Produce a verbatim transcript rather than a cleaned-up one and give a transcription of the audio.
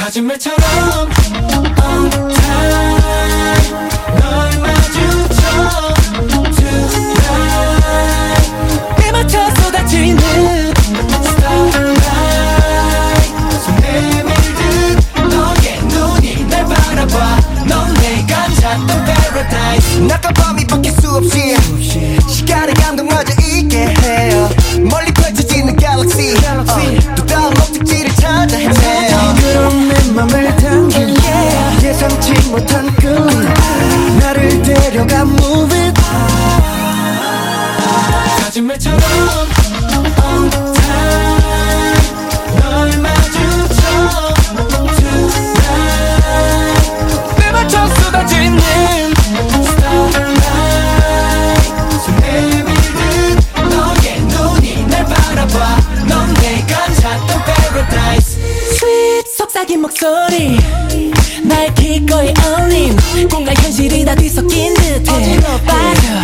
거짓말처럼 on time 널 마주쳐 tonight 때 맞춰 쏟아지는 starlight 손에 밀듯 너의 눈이 날 바라봐 넌 내가 찾던 paradise 낮과 밤이 바뀔 수 없이 시간의 감동마저 있게 해요 멀리 펼쳐지는 galaxy uh, 또 다음 목적지를 찾아 헤매요 그런 내 맘을 당긴 예상치 못한 끌림 나를 데려가 move it 거짓말처럼 on time 널 마주쳐 tonight 때 맞춰 쏟아지는 starlight 손에 밀듯 너의 눈이 날 바라봐 넌 내가 찾던 paradise sweet 속삭인 목소리 날 기꺼이 울림 꿈과 현실이 다 뒤섞인 듯해 빠져